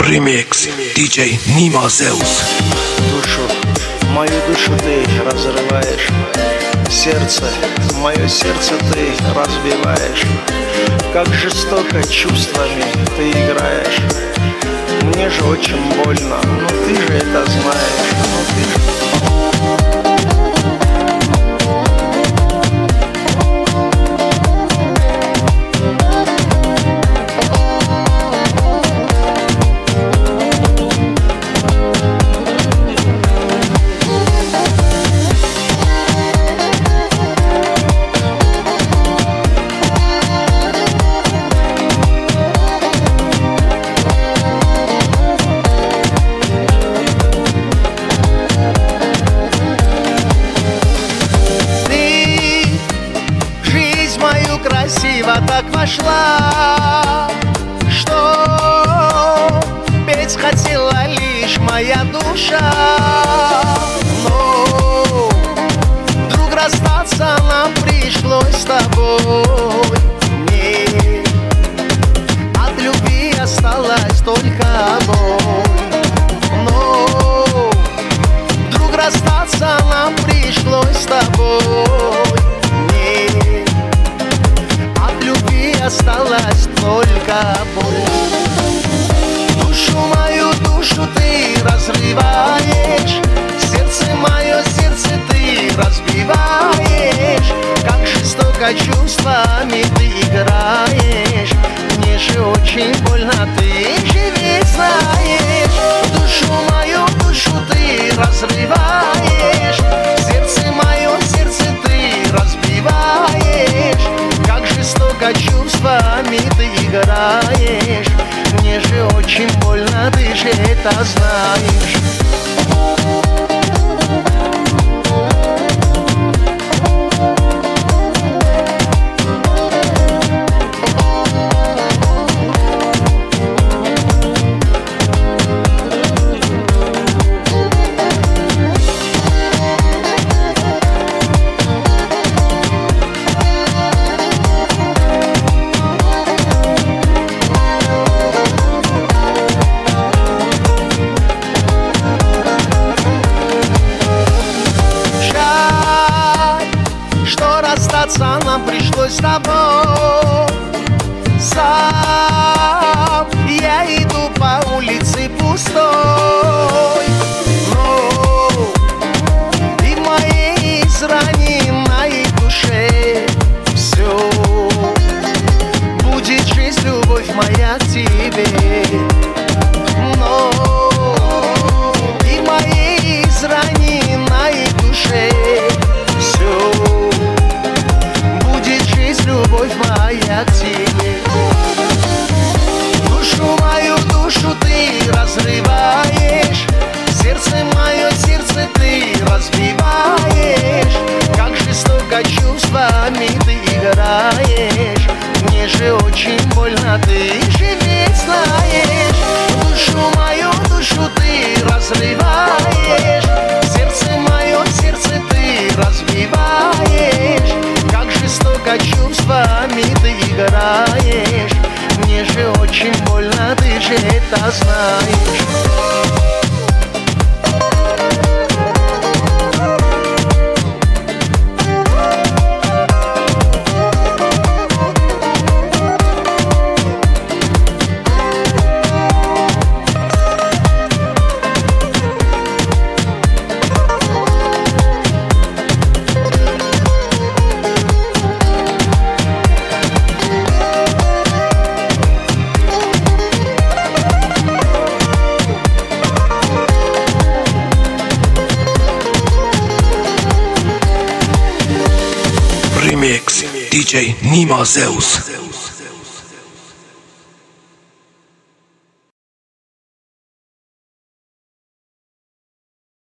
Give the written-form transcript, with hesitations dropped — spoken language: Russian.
Ремикс DJ Nima Zeus. Мою душу ты разрываешь, мое сердце ты разбиваешь. Как жестоко чувствами ты играешь. Мне же очень больно, но ты же это знаешь. Красиво так вошла, что петь хотела лишь моя душа. Но вдруг расстаться нам пришлось с тобой. Мне от любви осталась только боль. Но вдруг расстаться нам пришлось с тобой. Осталась только боль. Мою душу ты разрываешь, мое сердце ты разбиваешь. Как жестоко чувствами ты играешь. Мне же очень больно, ты же ведь знаешь. Мою душу ты разрываешь, мое сердце ты разбиваешь. Как жестоко чувствами ты играешь. Мне же очень больно, ты же это знаешь. Нам пришлось с тобой. Сам я иду по улице пустой, но и в моей израненной душе все будет жизнь, любовь моя к тебе. Но и в моей израненной душе все любовь моя к тебе. Мою душу ты разрываешь, мое сердце ты разбиваешь. Как жестоко чувствами ты играешь. Мне же очень больно, ты же ведь знаешь. Мою душу ты разрываешь, мое сердце ты разбиваешь. Как жестоко чувствами ты играешь. Мне же очень больно, ты же это знаешь. Remix DJ Nima Zeus.